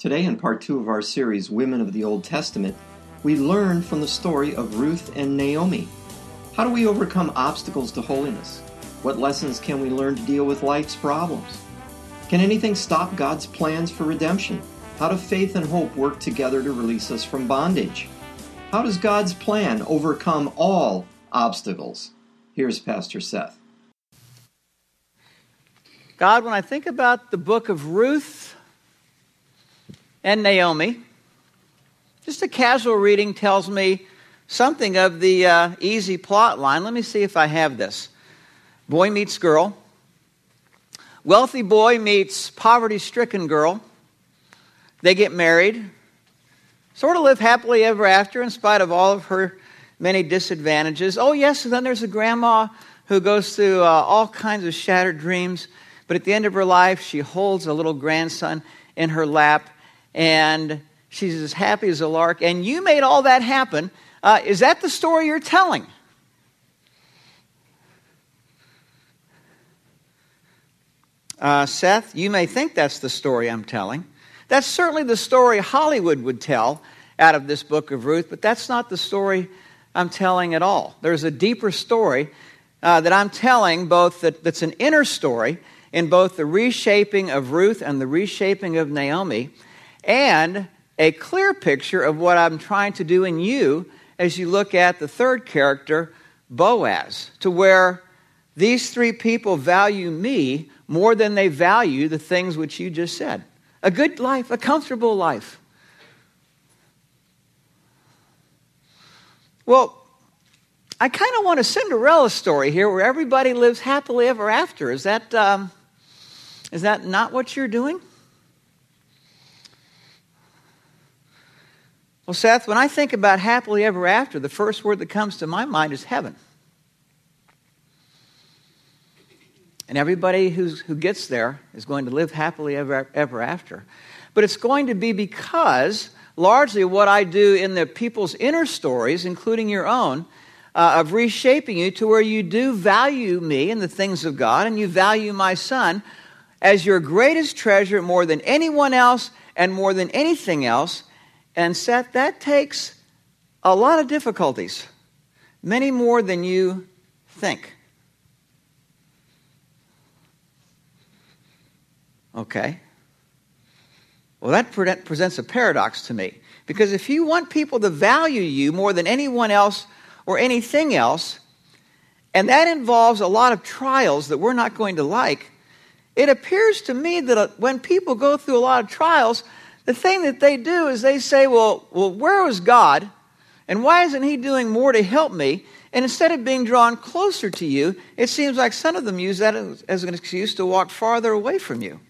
Today, in part 2 of our series, Women of the Old Testament, we learn from the story of Ruth and Naomi. How do we overcome obstacles to holiness? What lessons can we learn to deal with life's problems? Can anything stop God's plans for redemption? How do faith and hope work together to release us from bondage? How does God's plan overcome all obstacles? Here's Pastor Seth. God, when I think about the book of Ruth and Naomi, just a casual reading tells me something of the easy plot line. Let me see if I have this. Boy meets girl. Wealthy boy meets poverty-stricken girl. They get married. Sort of live happily ever after in spite of all of her many disadvantages. Oh yes, and then there's a grandma who goes through all kinds of shattered dreams. But at the end of her life, she holds a little grandson in her lap. And she's as happy as a lark. And you made all that happen. Is that the story you're telling? Seth, you may think that's the story I'm telling. That's certainly the story Hollywood would tell out of this book of Ruth, but that's not the story I'm telling at all. There's a deeper story that I'm telling, both that's an inner story in both the reshaping of Ruth and the reshaping of Naomi, and a clear picture of what I'm trying to do in you as you look at the third character, Boaz, to where these three people value me more than they value the things which you just said. A good life, a comfortable life. Well, I kind of want a Cinderella story here where everybody lives happily ever after. Is that not what you're doing? Well, Seth, when I think about happily ever after, the first word that comes to my mind is heaven. And everybody who gets there is going to live happily ever after. But it's going to be because largely what I do in the people's inner stories, including your own, of reshaping you to where you do value me and the things of God, and you value my son as your greatest treasure more than anyone else and more than anything else. And Seth, that takes a lot of difficulties, many more than you think. Okay. Well, that presents a paradox to me. Because if you want people to value you more than anyone else or anything else, and that involves a lot of trials that we're not going to like, it appears to me that when people go through a lot of trials, the thing that they do is they say, well, where was God? And why isn't he doing more to help me? And instead of being drawn closer to you, it seems like some of them use that as an excuse to walk farther away from you.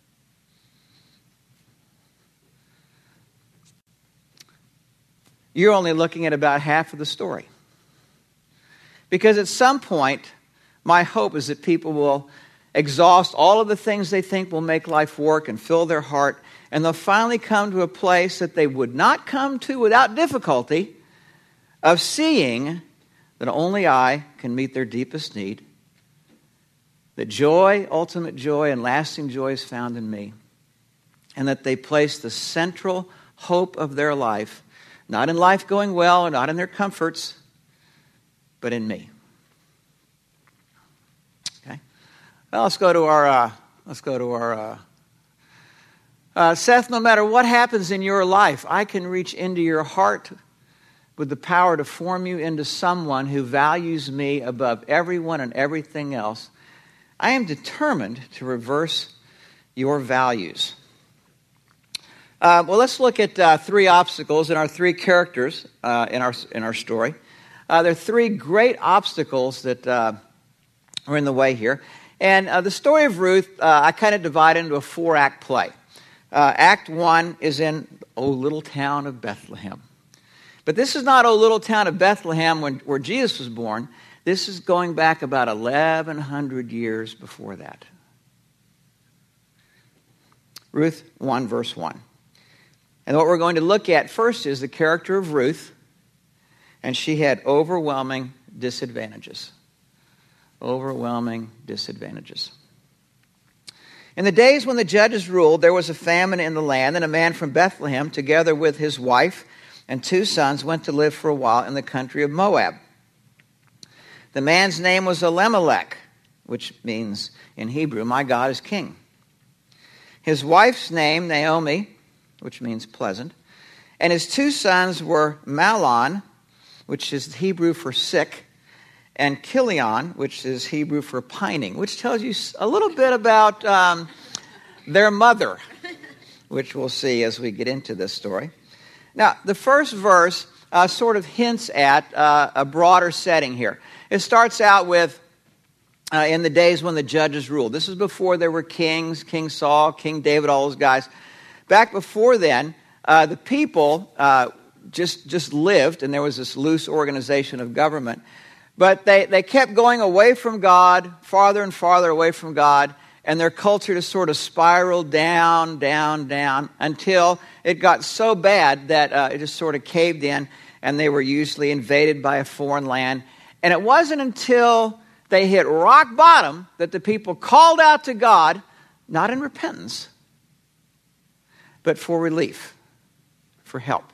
You're only looking at about half of the story. Because at some point, my hope is that people will exhaust all of the things they think will make life work and fill their heart, and they'll finally come to a place that they would not come to without difficulty of seeing that only I can meet their deepest need, that joy, ultimate joy, and lasting joy is found in me, and that they place the central hope of their life not in life going well or not in their comforts, but in me. Okay. Well, let's go to our Seth, no matter what happens in your life, I can reach into your heart with the power to form you into someone who values me above everyone and everything else. I am determined to reverse your values. Well, let's look at three obstacles in our three characters in our story. There are three great obstacles that are in the way here. And the story of Ruth, I kind of divide into a 4-act play. Act 1 is in O Little Town of Bethlehem. But this is not O Little Town of Bethlehem where Jesus was born. This is going back about 1,100 years before that. Ruth 1, verse 1. And what we're going to look at first is the character of Ruth, and she had overwhelming disadvantages. Overwhelming disadvantages. In the days when the judges ruled, there was a famine in the land, and a man from Bethlehem, together with his wife and 2 sons, went to live for a while in the country of Moab. The man's name was Elimelech, which means in Hebrew, my God is king. His wife's name, Naomi, which means pleasant, and his 2 sons were Mahlon, which is Hebrew for sick, and Chilion, which is Hebrew for pining, which tells you a little bit about their mother, which we'll see as we get into this story. Now, the first verse sort of hints at a broader setting here. It starts out with, in the days when the judges ruled. This is before there were kings, King Saul, King David, all those guys. Back before then, the people just lived, and there was this loose organization of government. But they kept going away from God, farther and farther away from God, and their culture just sort of spiraled down, down, down, until it got so bad that it just sort of caved in, and they were usually invaded by a foreign land. And it wasn't until they hit rock bottom that the people called out to God, not in repentance, but for relief, for help.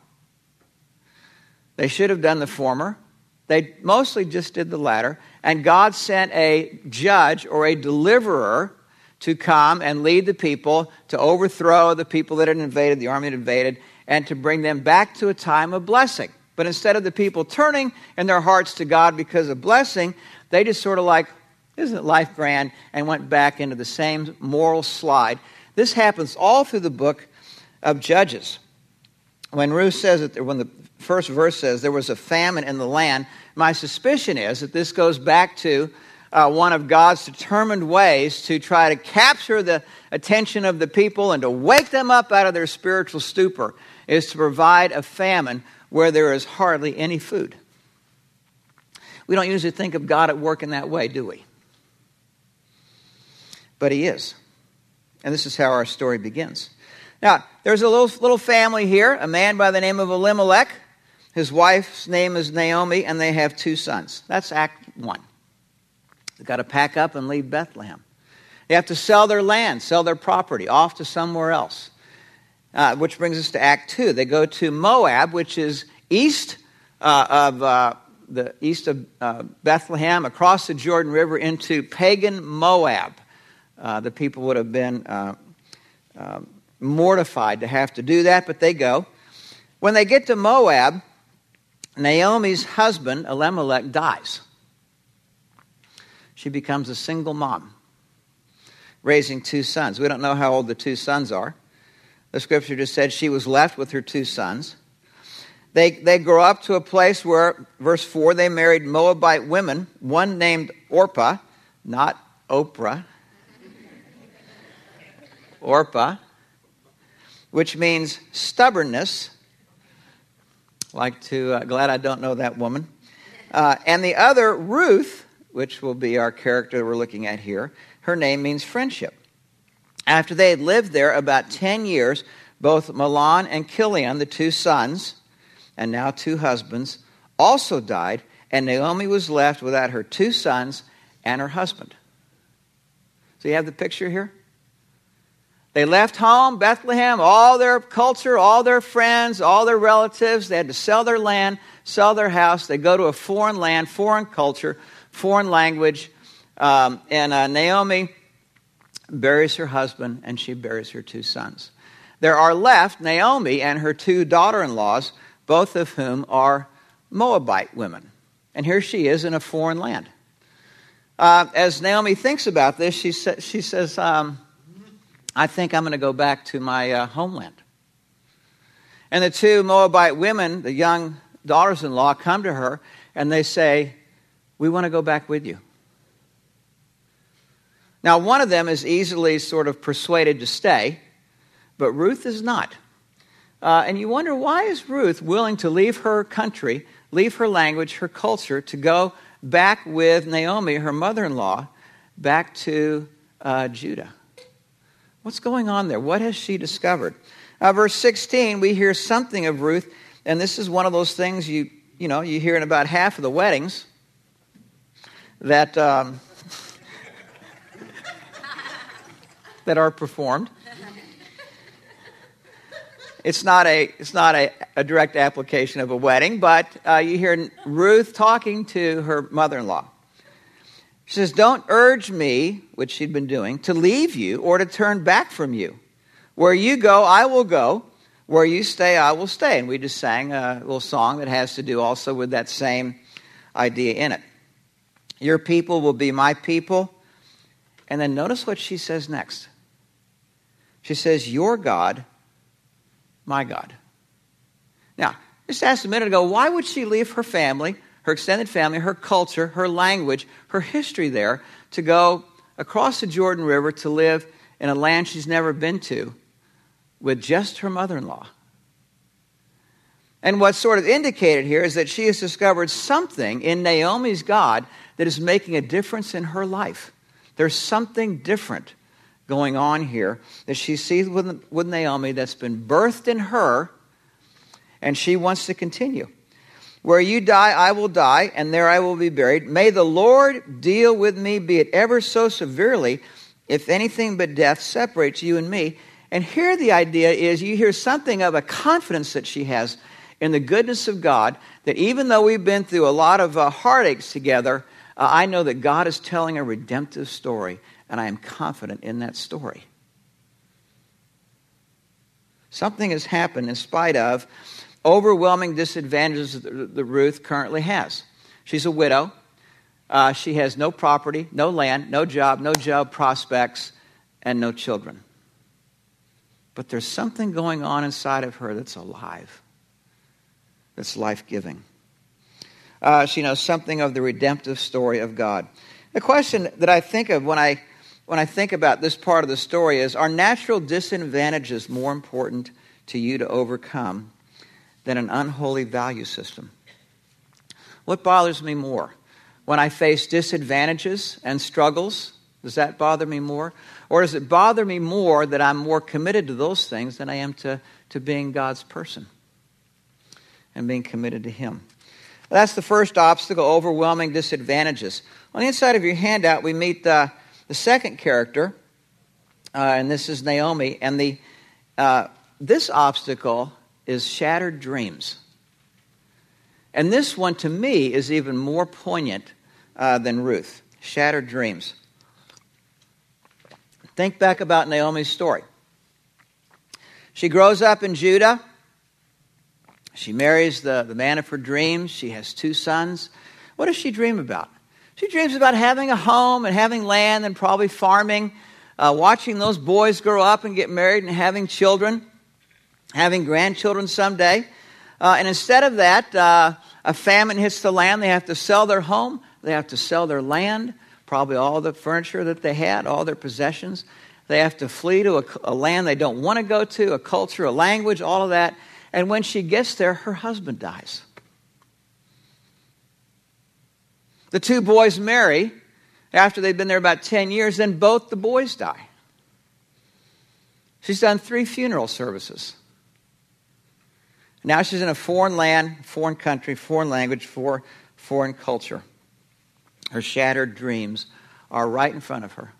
They should have done the former. They mostly just did the latter. And God sent a judge or a deliverer to come and lead the people, to overthrow the people that had invaded, the army that invaded, and to bring them back to a time of blessing. But instead of the people turning in their hearts to God because of blessing, they just sort of like, isn't life grand, and went back into the same moral slide. This happens all through the book of Judges. When Ruth says that, when the first verse says there was a famine in the land, my suspicion is that this goes back to one of God's determined ways to try to capture the attention of the people and to wake them up out of their spiritual stupor, is to provide a famine where there is hardly any food. We don't usually think of God at work in that way, do we? But he is. And this is how our story begins. Now, there's a little family here, a man by the name of Elimelech. His wife's name is Naomi, and they have 2 sons. That's Act 1. They've got to pack up and leave Bethlehem. They have to sell their land, sell their property, off to somewhere else. Which brings us to Act 2. They go to Moab, which is east of Bethlehem, across the Jordan River into pagan Moab. The people would have been mortified to have to do that, but they go. When they get to Moab, Naomi's husband, Elimelech, dies. She becomes a single mom, raising 2 sons. We don't know how old the 2 sons are. The scripture just said she was left with her 2 sons. They grow up to a place where, verse 4, they married Moabite women, one named Orpah, not Oprah. Orpah, which means stubbornness. Glad I don't know that woman. And the other, Ruth, which will be our character we're looking at here, her name means friendship. After they had lived there about 10 years, both Mahlon and Chilion, the 2 sons, and now 2 husbands, also died, and Naomi was left without her 2 sons and her husband. So you have the picture here? They left home, Bethlehem, all their culture, all their friends, all their relatives. They had to sell their land, sell their house. They go to a foreign land, foreign culture, foreign language. And Naomi buries her husband, and she buries her 2 sons. There are left Naomi and her 2 daughter-in-laws, both of whom are Moabite women. And here she is in a foreign land. As Naomi thinks about this, she says, I think I'm going to go back to my homeland. And the 2 Moabite women, the young daughters-in-law, come to her and they say, we want to go back with you. Now, one of them is easily sort of persuaded to stay, but Ruth is not. And you wonder, why is Ruth willing to leave her country, leave her language, her culture, to go back with Naomi, her mother-in-law, back to Judah? What's going on there? What has she discovered? Verse 16, we hear something of Ruth, and this is one of those things you hear in about half of the weddings, that that are performed. It's not a direct application of a wedding, but you hear Ruth talking to her mother-in-law. She says, "Don't urge me," which she'd been doing, "to leave you or to turn back from you. Where you go, I will go. Where you stay, I will stay." And we just sang a little song that has to do also with that same idea in it. Your people will be my people. And then notice what she says next. She says, "Your God, my God." Now, just asked a minute ago, why would she leave her family, her extended family, her culture, her language, her history there, to go across the Jordan River to live in a land she's never been to with just her mother-in-law? And what's sort of indicated here is that she has discovered something in Naomi's God that is making a difference in her life. There's something different going on here that she sees with Naomi that's been birthed in her, and she wants to continue. "Where you die, I will die, and there I will be buried. May the Lord deal with me, be it ever so severely, if anything but death separates you and me." And here the idea is you hear something of a confidence that she has in the goodness of God, that even though we've been through a lot of heartaches together, I know that God is telling a redemptive story, and I am confident in that story. Something has happened in spite of overwhelming disadvantages that Ruth currently has. She's a widow. She has no property, no land, no job prospects, and no children. But there's something going on inside of her that's alive, that's life-giving. She knows something of the redemptive story of God. The question that I think of when I think about this part of the story is, are natural disadvantages more important to you to overcome than an unholy value system? What bothers me more? When I face disadvantages and struggles, does that bother me more? Or does it bother me more that I'm more committed to those things than I am to being God's person and being committed to Him? That's the first obstacle, overwhelming disadvantages. On the inside of your handout, we meet the second character, and this is Naomi. And this obstacle is shattered dreams. And this one, to me, is even more poignant than Ruth. Shattered dreams. Think back about Naomi's story. She grows up in Judah. She marries the man of her dreams. She has 2 sons. What does she dream about? She dreams about having a home and having land and probably farming, watching those boys grow up and get married and having children, having grandchildren someday. And instead of that, a famine hits the land. They have to sell their home. They have to sell their land, probably all the furniture that they had, all their possessions. They have to flee to a land they don't want to go to, a culture, a language, all of that. And when she gets there, her husband dies. The 2 boys marry after they've been there about 10 years, then both the boys die. She's done 3 funeral services. Now she's in a foreign land, foreign country, foreign language, foreign culture. Her shattered dreams are right in front of her.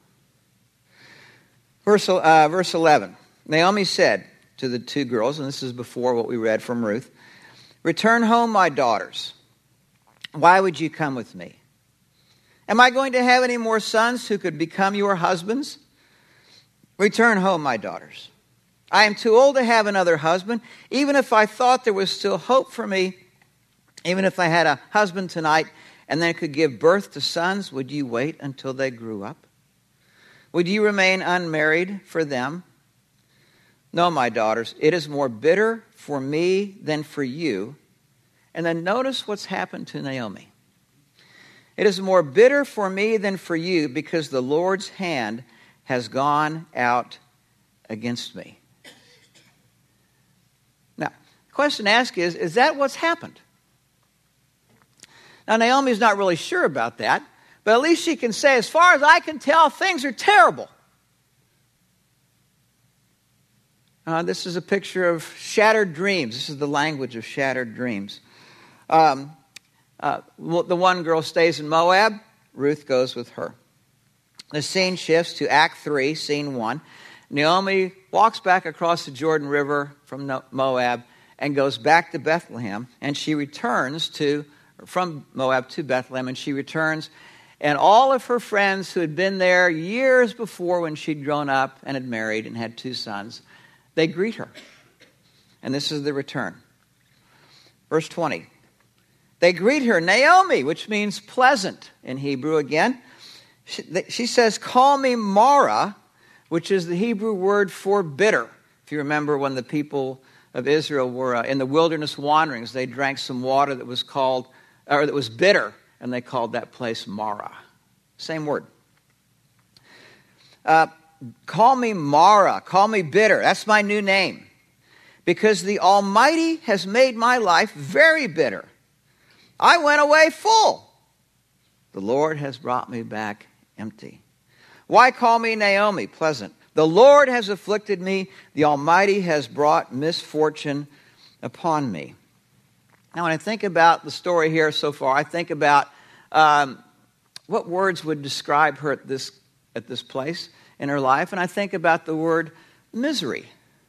Verse 11, Naomi said to the 2 girls, and this is before what we read from Ruth, "Return home, my daughters. Why would you come with me? Am I going to have any more sons who could become your husbands? Return home, my daughters. I am too old to have another husband. Even if I thought there was still hope for me, even if I had a husband tonight and then could give birth to sons, would you wait until they grew up? Would you remain unmarried for them? No, my daughters, it is more bitter for me than for you." And then notice what's happened to Naomi. "It is more bitter for me than for you, because the Lord's hand has gone out against me." Now, the question to ask is that what's happened? Now, Naomi's not really sure about that, but at least she can say, as far as I can tell, things are terrible. This is a picture of shattered dreams. This is the language of shattered dreams. The one girl stays in Moab. Ruth goes with her. The scene shifts to Act 3, Scene 1. Naomi walks back across the Jordan River from Moab and goes back to Bethlehem, and she returns from Moab to Bethlehem, and she returns, and all of her friends who had been there years before when she'd grown up and had married and had 2 sons, they greet her. And this is the return. Verse 20. They greet her, Naomi, which means pleasant in Hebrew again. She says, call me Mara, which is the Hebrew word for bitter. If you remember when the people of Israel were in the wilderness wanderings, they drank some water that was bitter, and they called that place Mara. Same word. Call me Mara, call me bitter. That's my new name. Because the Almighty has made my life very bitter. I went away full. The Lord has brought me back empty. Why call me Naomi, pleasant? The Lord has afflicted me. The Almighty has brought misfortune upon me. Now, when I think about the story here so far, I think about what words would describe her at this place in her life, and I think about the word misery.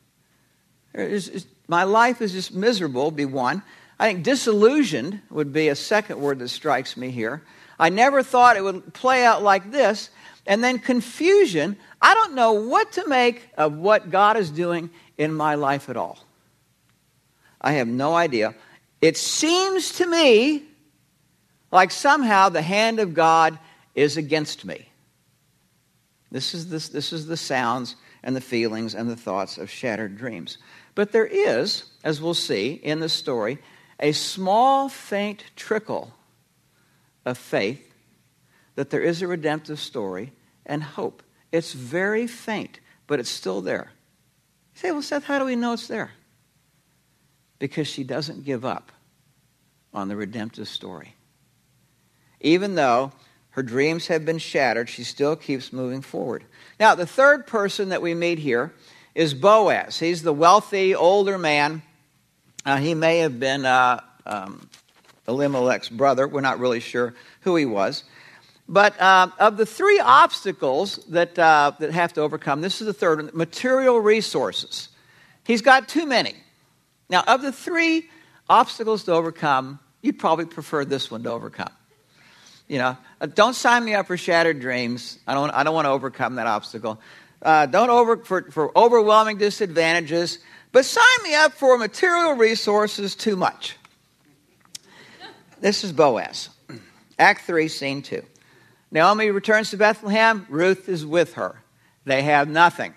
My life is just miserable, would be one. I think disillusioned would be a second word that strikes me here. I never thought it would play out like this. And then confusion. I don't know what to make of what God is doing in my life at all. I have no idea. It seems to me like somehow the hand of God is against me. This is the sounds and the feelings and the thoughts of shattered dreams. But there is, as we'll see in the story, a small, faint trickle of faith that there is a redemptive story and hope. It's very faint, but it's still there. You say, well, Seth, how do we know it's there? Because she doesn't give up on the redemptive story. Even though her dreams have been shattered, she still keeps moving forward. Now, the third person that we meet here is Boaz. He's the wealthy, older man. He may have been Elimelech's brother. We're not really sure who he was. But of the 3 obstacles that have to overcome, this is the third one, material resources. He's got too many. Now, of the 3 obstacles to overcome, you'd probably prefer this one to overcome. You know, don't sign me up for shattered dreams. I don't want to overcome that obstacle. For overwhelming disadvantages, but sign me up for material resources too much. This is Boaz. Act 3, Scene 2. Naomi returns to Bethlehem. Ruth is with her. They have nothing.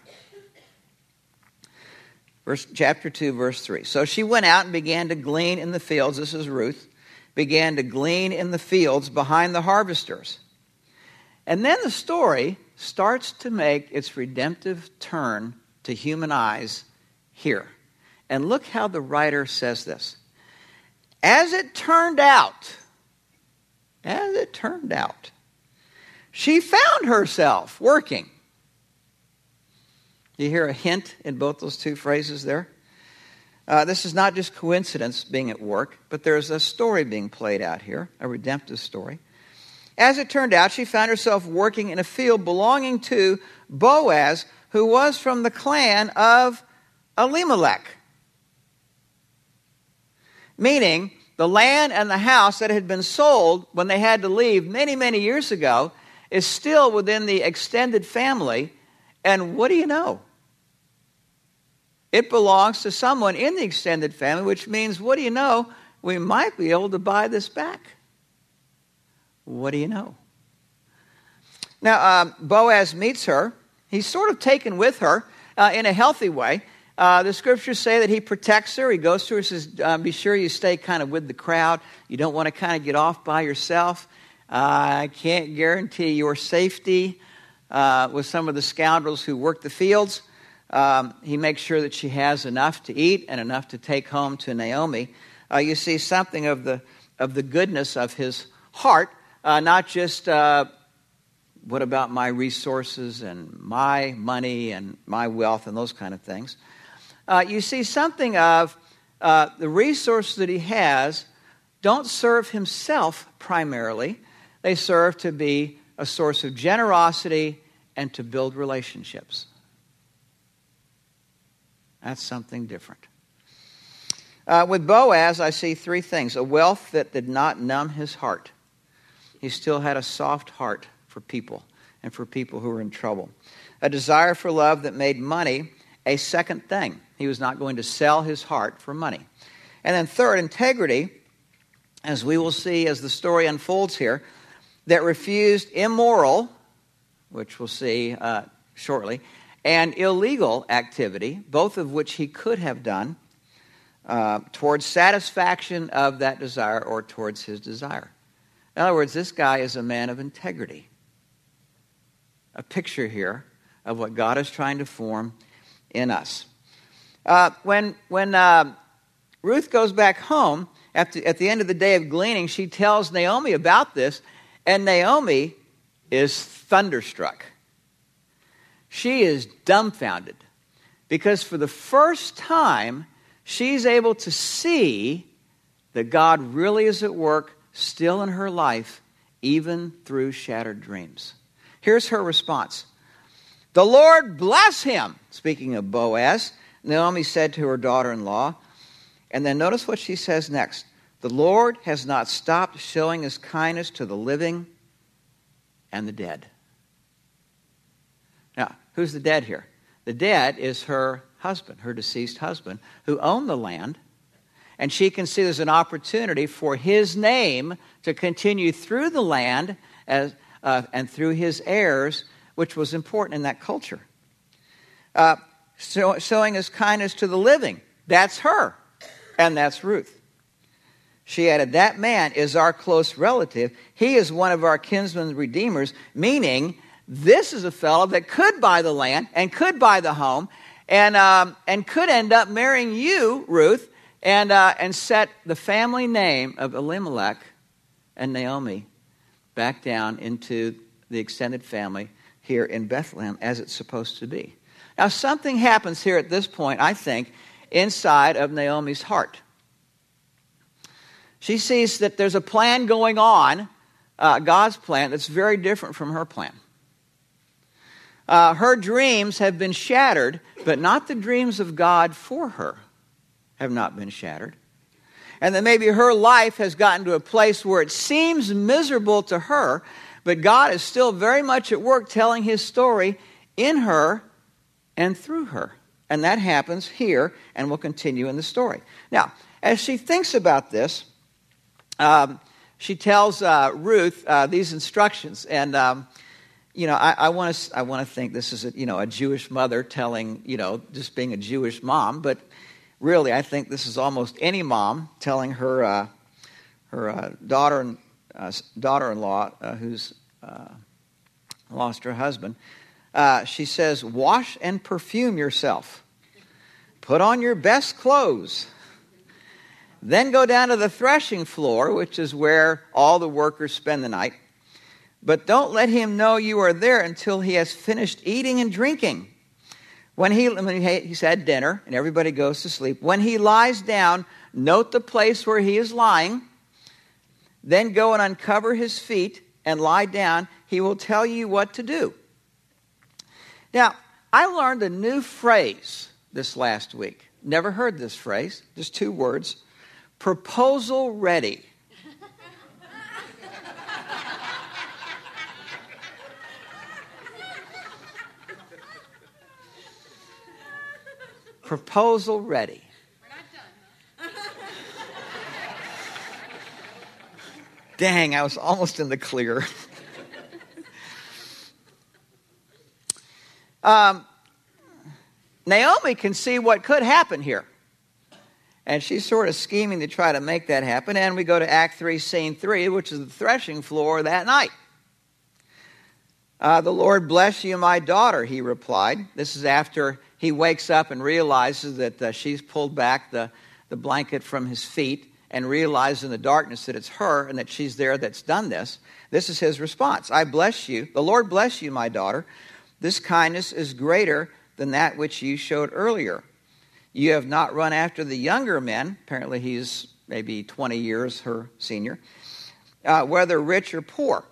Chapter 2, verse 3. So she went out and began to glean in the fields. This is Ruth. Began to glean in the fields behind the harvesters. And then the story starts to make its redemptive turn to human eyes here. And look how the writer says this. As it turned out, she found herself working. You hear a hint in both those 2 phrases there? This is not just coincidence being at work, but there's a story being played out here, a redemptive story. As it turned out, she found herself working in a field belonging to Boaz, who was from the clan of Elimelech. Meaning, the land and the house that had been sold when they had to leave many, many years ago is still within the extended family. And what do you know? It belongs to someone in the extended family, which means, what do you know? We might be able to buy this back. What do you know? Now, Boaz meets her. He's sort of taken with her in a healthy way. The scriptures say that he protects her. He goes to her and says, be sure you stay kind of with the crowd. You don't want to kind of get off by yourself. I can't guarantee your safety with some of the scoundrels who work the fields. He makes sure that she has enough to eat and enough to take home to Naomi. You see something of the goodness of his heart, not just what about my resources and my money and my wealth and those kind of things. You see something of the resources that he has don't serve himself primarily. They serve to be a source of generosity and to build relationships. That's something different. With Boaz, I see three things. A wealth that did not numb his heart. He still had a soft heart for people and for people who were in trouble. A desire for love that made money a second thing. He was not going to sell his heart for money. And then third, integrity, as we will see as the story unfolds here, that refused immoral, which we'll see shortly, and illegal activity, both of which he could have done, towards satisfaction of that desire or towards his desire. In other words, this guy is a man of integrity. A picture here of what God is trying to form in us. When Ruth goes back home, at the end of the day of gleaning, she tells Naomi about this, and Naomi is thunderstruck. She is dumbfounded because for the first time, she's able to see that God really is at work still in her life, even through shattered dreams. Here's her response. The Lord bless him. Speaking of Boaz, Naomi said to her daughter-in-law. And then notice what she says next. The Lord has not stopped showing his kindness to the living and the dead. Now, who's the dead here? The dead is her husband, her deceased husband, who owned the land. And she can see there's an opportunity for his name to continue through the land and through his heirs, which was important in that culture. Showing his kindness to the living. That's her. And that's Ruth. She added, that man is our close relative. He is one of our kinsman redeemers, meaning this is a fellow that could buy the land and could buy the home and could end up marrying you, Ruth, and set the family name of Elimelech and Naomi back down into the extended family here in Bethlehem as it's supposed to be. Now, something happens here at this point, I think, inside of Naomi's heart. She sees that there's a plan going on, God's plan, that's very different from her plan. Her dreams have been shattered, but not the dreams of God for her have not been shattered. And that maybe her life has gotten to a place where it seems miserable to her, but God is still very much at work telling his story in her and through her. And that happens here and will continue in the story. Now, as she thinks about this, she tells Ruth these instructions. And, I want to think this is a Jewish mother telling, just being a Jewish mom. But really, I think this is almost any mom telling her daughter-in-law who's lost her husband. She says, wash and perfume yourself. Put on your best clothes. Then go down to the threshing floor, which is where all the workers spend the night. But don't let him know you are there until he has finished eating and drinking. When he's had dinner and everybody goes to sleep, when he lies down, note the place where he is lying. Then go and uncover his feet and lie down. He will tell you what to do. Now, I learned a new phrase this last week. Never heard this phrase. Just 2 words. Proposal ready. Proposal ready. We're not done, huh? Dang, I was almost in the clear. Naomi can see what could happen here. And she's sort of scheming to try to make that happen. And we go to Act 3, Scene 3, which is the threshing floor that night. The Lord bless you, my daughter, he replied. This is after he wakes up and realizes that she's pulled back the blanket from his feet and realizes in the darkness that it's her and that she's there that's done this. This is his response. I bless you. The Lord bless you, my daughter. This kindness is greater than that which you showed earlier. You have not run after the younger men. Apparently he's maybe 20 years her senior. Whether rich or poor.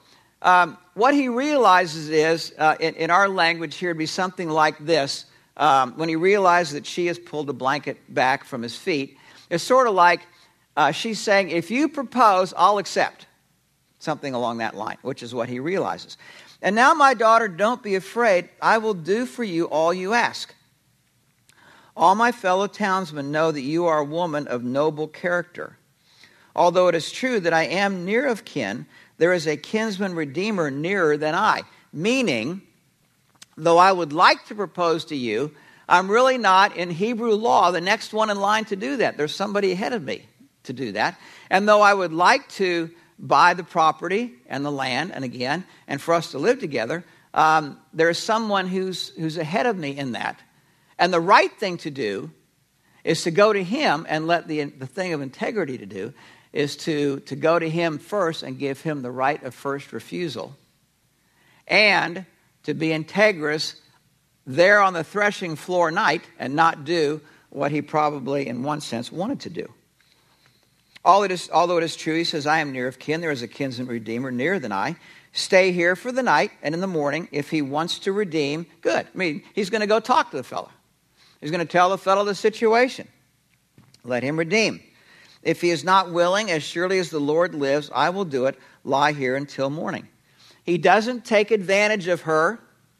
What he realizes is, in our language here, it'd be something like this. When he realizes that she has pulled the blanket back from his feet, it's sort of like she's saying, if you propose, I'll accept. Something along that line, which is what he realizes. And now, my daughter, don't be afraid. I will do for you all you ask. All my fellow townsmen know that you are a woman of noble character. Although it is true that I am near of kin, there is a kinsman redeemer nearer than I. Meaning, though I would like to propose to you, I'm really not, in Hebrew law, the next one in line to do that. There's somebody ahead of me to do that. And though I would like to buy the property and the land, and for us to live together, there's someone who's ahead of me in that. And the right thing to do is to go to him, and let the thing of integrity to do is to go to him first and give him the right of first refusal. And to be integrous there on the threshing floor night and not do what he probably, in one sense, wanted to do. Although it is true, he says, I am near of kin, there is a kinsman redeemer nearer than I. Stay here for the night, and in the morning, if he wants to redeem, good. I mean, he's going to go talk to the fellow. He's going to tell the fellow the situation. Let him redeem. If he is not willing, as surely as the Lord lives, I will do it. Lie here until morning. He doesn't take advantage of her,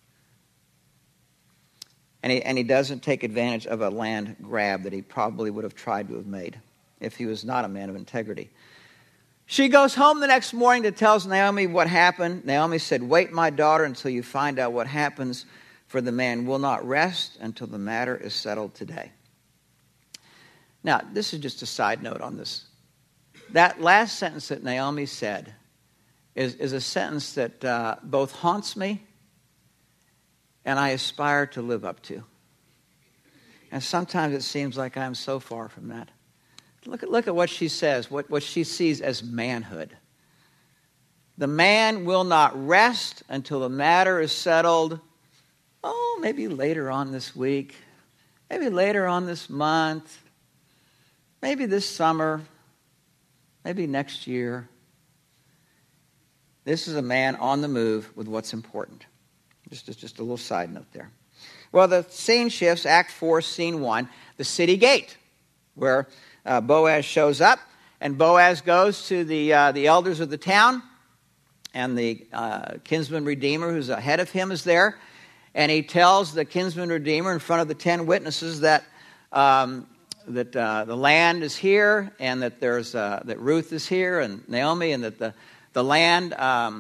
and he doesn't take advantage of a land grab that he probably would have tried to have made if he was not a man of integrity. She goes home the next morning to tell Naomi what happened. Naomi said, wait, my daughter, until you find out what happens, for the man will not rest until the matter is settled today. Now, this is just a side note on this. That last sentence that Naomi said is a sentence that both haunts me and I aspire to live up to. And sometimes it seems like I'm so far from that. Look at what she says, what she sees as manhood. The man will not rest until the matter is settled, maybe later on this week, maybe later on this month, maybe this summer, maybe next year. This is a man on the move with what's important. Just a little side note there. Well, the scene shifts, Act 4, Scene 1, the city gate, where Boaz shows up, and Boaz goes to the elders of the town, and the kinsman redeemer who's ahead of him is there, and he tells the kinsman redeemer in front of the 10 witnesses that the land is here, and that that Ruth is here, and Naomi, and that the land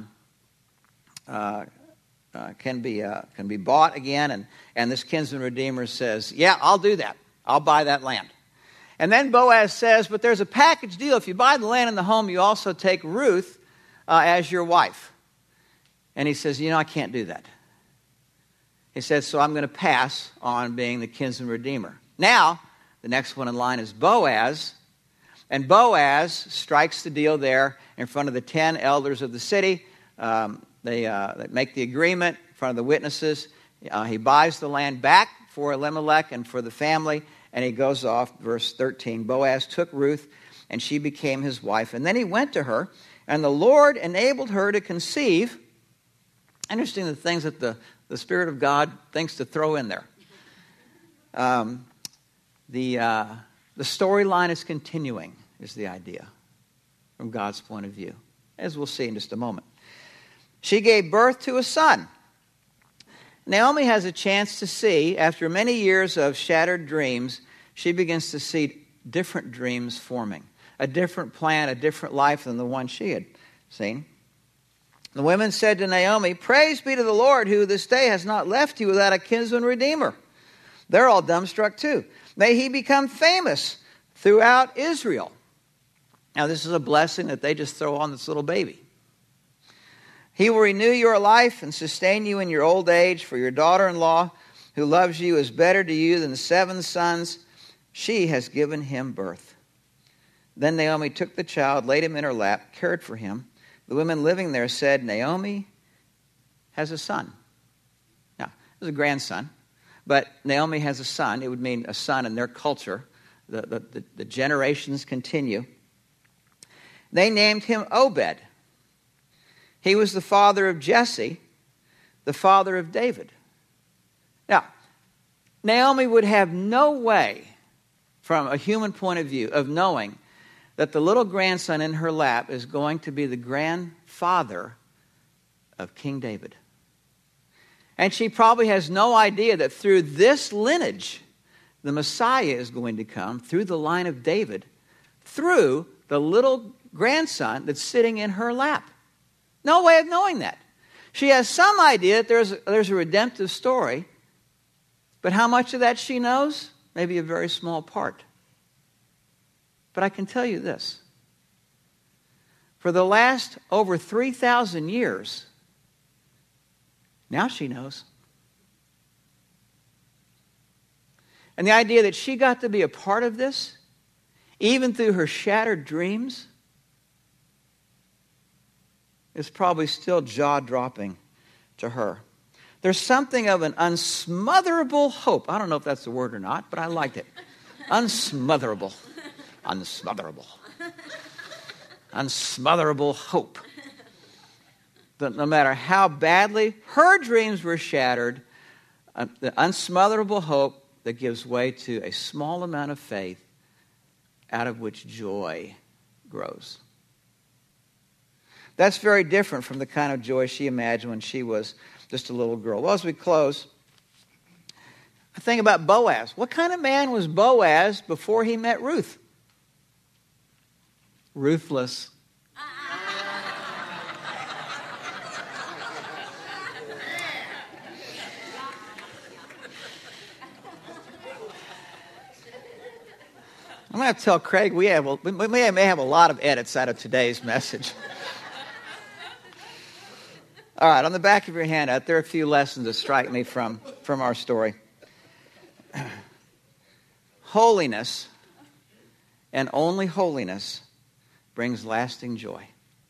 can be bought again, and this kinsman redeemer says, yeah, I'll do that. I'll buy that land. And then Boaz says, but there's a package deal. If you buy the land and the home, you also take Ruth as your wife. And he says, I can't do that. He says, so I'm going to pass on being the kinsman redeemer. Now, the next one in line is Boaz. And Boaz strikes the deal there in front of the 10 elders of the city. They make the agreement in front of the witnesses. He buys the land back for Elimelech and for the family. And he goes off, verse 13. Boaz took Ruth, and she became his wife. And then he went to her, and the Lord enabled her to conceive. Interesting the things that the Spirit of God thinks to throw in there. The storyline is continuing, is the idea, from God's point of view, as we'll see in just a moment. She gave birth to a son. Naomi has a chance to see, after many years of shattered dreams, she begins to see different dreams forming, a different plan, a different life than the one she had seen. The women said to Naomi, praise be to the Lord, who this day has not left you without a kinsman redeemer. They're all dumbstruck too. May he become famous throughout Israel. Now, this is a blessing that they just throw on this little baby. He will renew your life and sustain you in your old age, for your daughter-in-law, who loves you, is better to you than 7 sons. She has given him birth. Then Naomi took the child, laid him in her lap, cared for him. The women living there said, Naomi has a son. Now, it was a grandson, but Naomi has a son. It would mean a son in their culture. The generations continue. They named him Obed. He was the father of Jesse, the father of David. Now, Naomi would have no way, from a human point of view, of knowing that the little grandson in her lap is going to be the grandfather of King David. And she probably has no idea that through this lineage, the Messiah is going to come through the line of David, through the little grandson that's sitting in her lap. No way of knowing that. She has some idea that there's a redemptive story, but how much of that she knows? Maybe a very small part. But I can tell you this. For the last over 3,000 years, now she knows. And the idea that she got to be a part of this, even through her shattered dreams, is probably still jaw-dropping to her. There's something of an unsmotherable hope. I don't know if that's the word or not, but I liked it. Unsmotherable. Unsmotherable. Unsmotherable hope. That no matter how badly her dreams were shattered, the unsmotherable hope that gives way to a small amount of faith out of which joy grows. That's very different from the kind of joy she imagined when she was just a little girl. Well, as we close, I think about Boaz. What kind of man was Boaz before he met Ruth? Ruthless. I'm going to have to tell Craig we may have a lot of edits out of today's message. All right, on the back of your handout, there are a few lessons that strike me from our story. Holiness, and only holiness, brings lasting joy.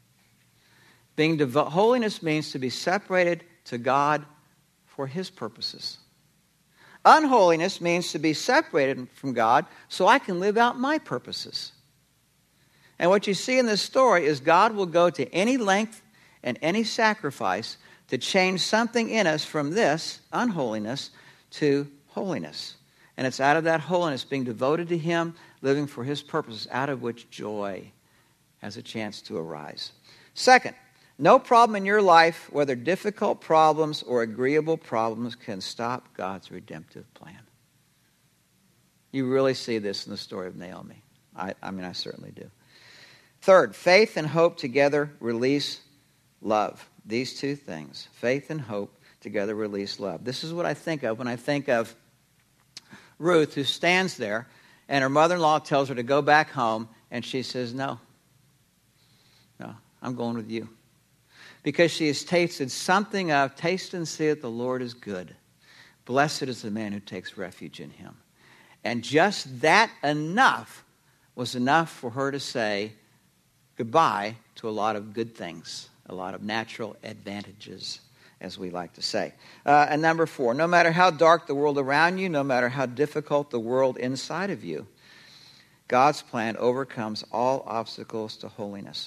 Holiness means to be separated to God for His purposes. Unholiness means to be separated from God so I can live out my purposes. And what you see in this story is God will go to any length and any sacrifice to change something in us from this unholiness to holiness. And it's out of that holiness, being devoted to Him, living for His purposes, out of which joy has a chance to arise. Second, no problem in your life, whether difficult problems or agreeable problems, can stop God's redemptive plan. You really see this in the story of Naomi. I certainly do. Third, faith and hope together release love. These two things, faith and hope, together release love. This is what I think of when I think of Ruth, who stands there, and her mother-in-law tells her to go back home, and she says, no, I'm going with you. Because she has tasted something of, taste and see that the Lord is good. Blessed is the man who takes refuge in Him. And just that was enough for her to say goodbye to a lot of good things, a lot of natural advantages, as we like to say. And number 4, no matter how dark the world around you, no matter how difficult the world inside of you, God's plan overcomes all obstacles to holiness.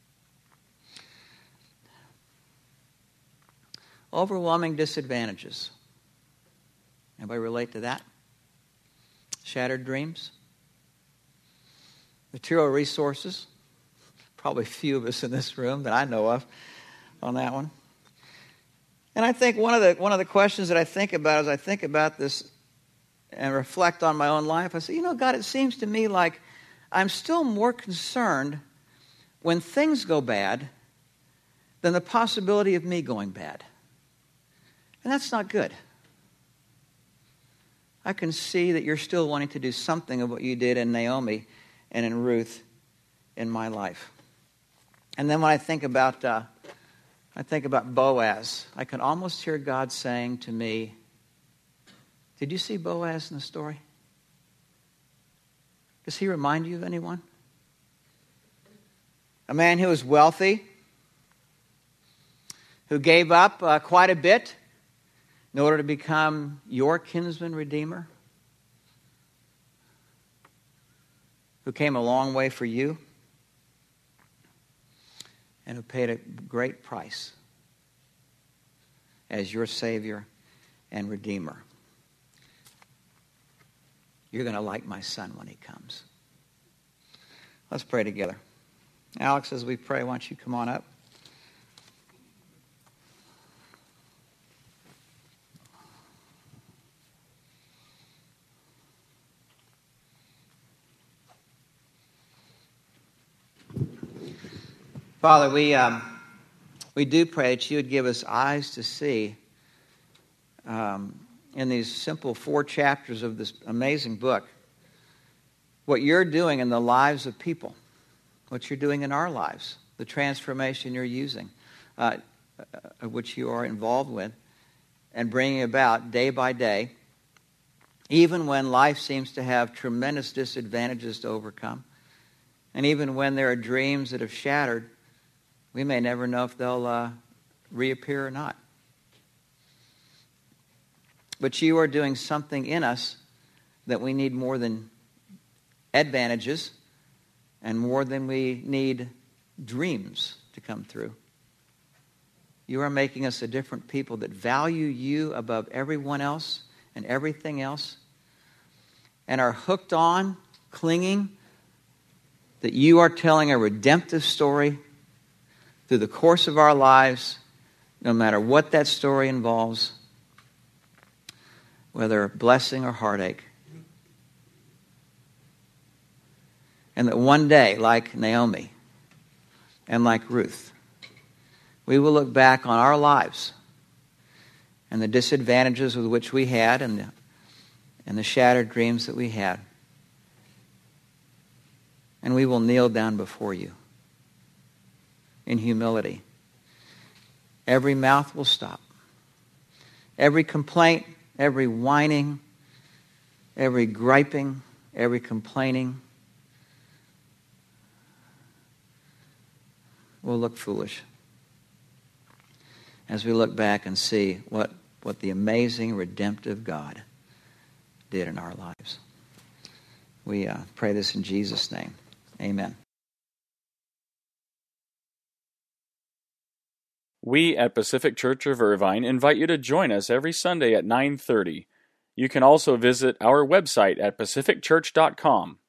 Overwhelming disadvantages. Anybody relate to that? Shattered dreams? Material resources? Probably few of us in this room that I know of on that one. And I think one of the questions that I think about as I think about this and reflect on my own life, I say, God, it seems to me like I'm still more concerned when things go bad than the possibility of me going bad. And that's not good. I can see that you're still wanting to do something of what you did in Naomi and in Ruth in my life. And then when I think about Boaz, I can almost hear God saying to me, did you see Boaz in the story? Does he remind you of anyone? A man who was wealthy, who gave up quite a bit in order to become your kinsman redeemer, who came a long way for you. And who paid a great price as your Savior and Redeemer. You're going to like my Son when he comes. Let's pray together. Alex, as we pray, why don't you come on up? Father, we do pray that you would give us eyes to see in these simple 4 chapters of this amazing book what you're doing in the lives of people, what you're doing in our lives, the transformation you're using, which you are involved with, and bringing about day by day, even when life seems to have tremendous disadvantages to overcome, and even when there are dreams that have shattered. We may never know if they'll reappear or not. But you are doing something in us that we need more than advantages and more than we need dreams to come through. You are making us a different people that value you above everyone else and everything else and are hooked on, clinging, that you are telling a redemptive story through the course of our lives, no matter what that story involves, whether blessing or heartache. And that one day, like Naomi and like Ruth, we will look back on our lives and the disadvantages with which we had and the shattered dreams that we had. And we will kneel down before you in humility. Every mouth will stop. Every complaint, every whining, every griping, every complaining will look foolish as we look back and see what the amazing redemptive God did in our lives. We pray this in Jesus' name. Amen. We at Pacific Church of Irvine invite you to join us every Sunday at 9:30. You can also visit our website at pacificchurch.com.